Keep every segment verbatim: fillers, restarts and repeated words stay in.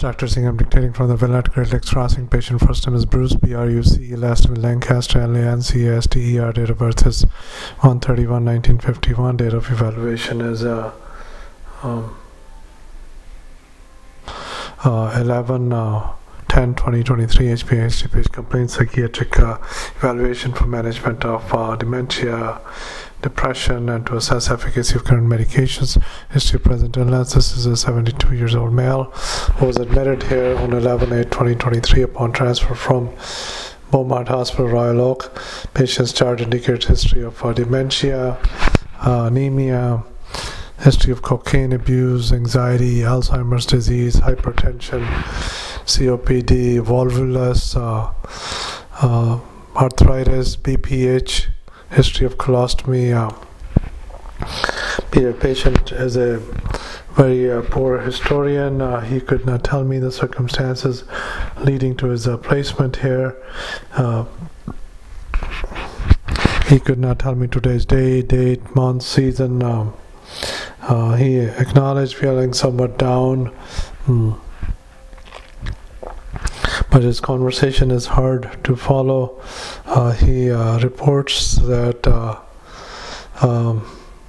Doctor Singh. I'm dictating from the Villa at Great Lakes Crossing. Patient first name is Bruce, B R U C E, last name is Lancaster, L A N C A S T E R. Date of birth is one thirty-one nineteen fifty-one. Date of evaluation is uh, um, uh, eleven ten twenty twenty-three. H P H D page complaint, psychiatric uh, evaluation for management of uh, dementia, depression, and to assess efficacy of current medications. History of present illness. This is a seventy-two years old male who was admitted here on eleven eight twenty twenty-three upon transfer from Beaumont Hospital, Royal Oak. Patient's chart indicates history of uh, dementia, uh, anemia, history of cocaine abuse, anxiety, Alzheimer's disease, hypertension, C O P D, volvulus, uh, uh, arthritis, B P H, history of colostomy. Uh, the patient is a very uh, poor historian. Uh, he could not tell me the circumstances leading to his uh, placement here. Uh, he could not tell me today's day, date, month, season. Um, uh, he acknowledged feeling somewhat down. Mm. But his conversation is hard to follow. Uh, he uh, reports that uh, um,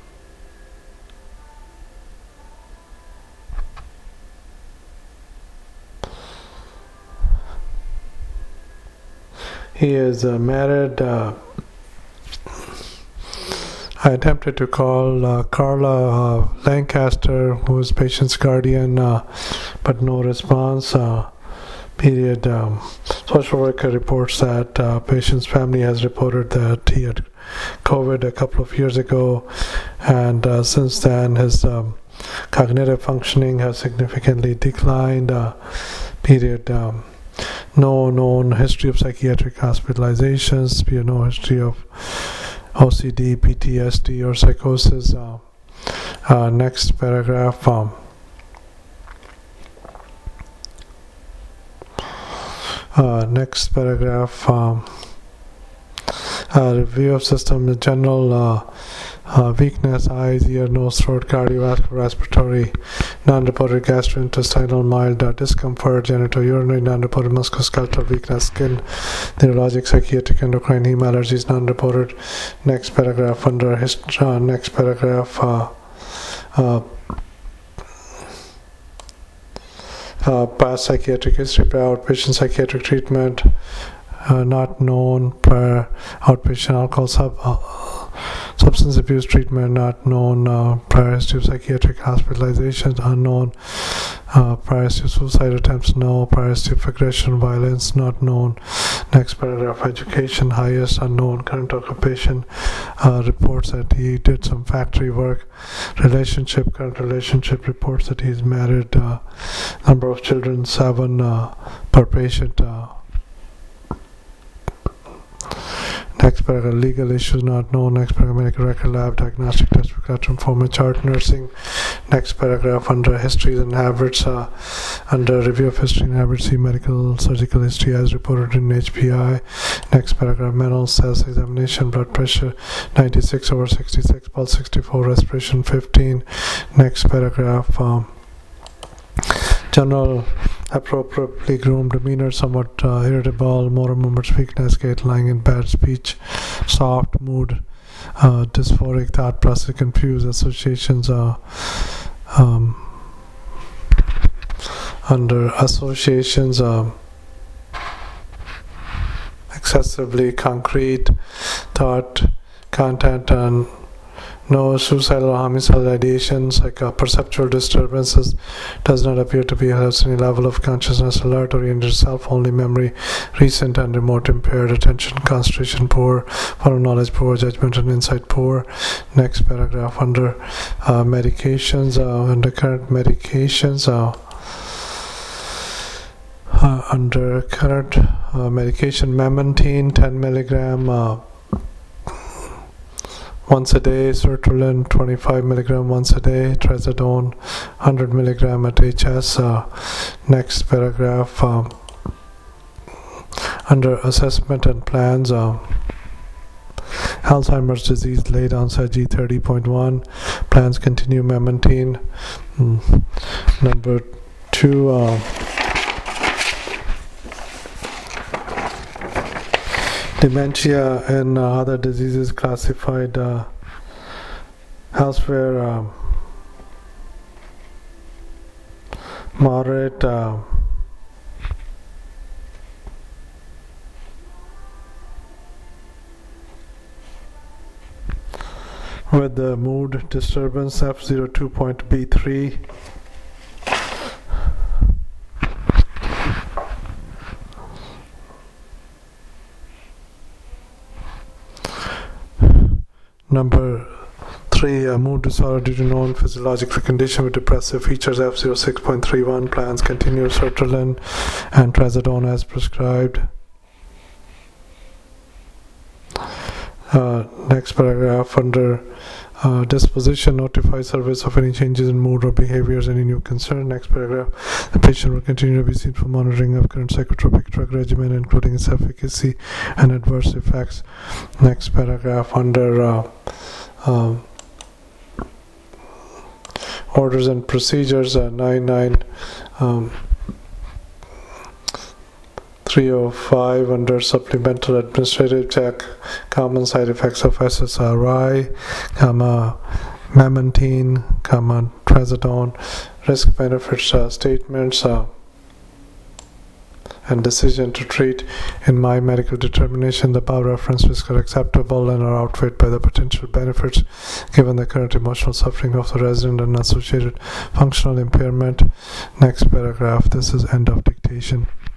he is uh, married. Uh, I attempted to call uh, Carla uh, Lancaster, who is patient's guardian, uh, but no response. Uh, Period. Um, social worker reports that uh, patient's family has reported that he had COVID a couple of years ago, and uh, since then his um, cognitive functioning has significantly declined. Uh, period. Um, no known history of psychiatric hospitalizations. No history of O C D, P T S D, or psychosis. Uh, uh, next paragraph. Um, Uh, next paragraph, um, uh, review of system, general uh, uh, weakness, eyes, ear, nose, throat, cardiovascular, respiratory, non-reported gastrointestinal, mild uh, discomfort, genitourinary, non-reported musculoskeletal weakness, skin, neurologic, psychiatric, endocrine, heme allergies, non-reported. Next paragraph, under hist- uh, next paragraph, uh, uh, Uh, past psychiatric history, prior outpatient psychiatric treatment, uh, not known, prior outpatient alcohol sub, uh, substance abuse treatment, not known, uh, prior history of psychiatric hospitalizations, unknown, uh, prior history of suicide attempts, no, prior history of aggression, violence, not known. Next paragraph, education, highest, unknown, current occupation, uh, reports that he did some factory work. Relationship, current relationship, reports that he's married, uh, number of children, seven uh, per patient. Uh, Next paragraph, legal issues not known. Next paragraph, medical record lab, diagnostic test for classroom format chart, nursing. Next paragraph, under histories and habits, uh, under review of history and habits, see medical surgical history as reported in H P I. Next paragraph, mental self examination, blood pressure ninety-six over sixty-six, pulse sixty-four, respiration fifteen. Next paragraph, um, general appropriately groomed demeanor, somewhat uh, irritable, motor movements, weakness, gait, lying in bad, speech, soft, mood, uh, dysphoric, thought process, confused, associations, uh, um, under associations, uh, excessively concrete, thought, content, and no suicidal or homicidal ideations, like uh, perceptual disturbances, does not appear to be has any level of consciousness, alert, oriented self, only memory, recent and remote, impaired, attention, concentration poor, follow knowledge poor, judgment and insight poor. Next paragraph, under uh, medications, uh, under current medications, uh, uh, under current uh, medication, memantine, ten milligram, uh, once a day, sertraline twenty-five milligram once a day, trazodone one hundred milligram at H S. Uh, next paragraph, um, under assessment and plans, uh, Alzheimer's disease, late onset G thirty point one, plans continue memantine. Mm. Number two, uh, dementia and uh, other diseases classified uh, elsewhere. Uh, moderate, uh, with the mood disturbance F zero two point B three. Number three, a mood disorder due to known physiological condition with depressive features F zero six point three one, plans continued sertraline and trazodone as prescribed. Uh, next paragraph, under uh, disposition, notify service of any changes in mood or behaviors, any new concern. Next paragraph, the patient will continue to be seen for monitoring of current psychotropic drug regimen, including its efficacy and adverse effects. Next paragraph, under uh, um, orders and procedures, uh, nine nine um, three oh five, under supplemental administrative check, common side effects of S S R I, comma, memantine, comma, trazodone, risk benefits uh, statements, uh, and decision to treat. In my medical determination, the above reference risks are acceptable and are outweighed by the potential benefits given the current emotional suffering of the resident and associated functional impairment. Next paragraph, this is end of dictation.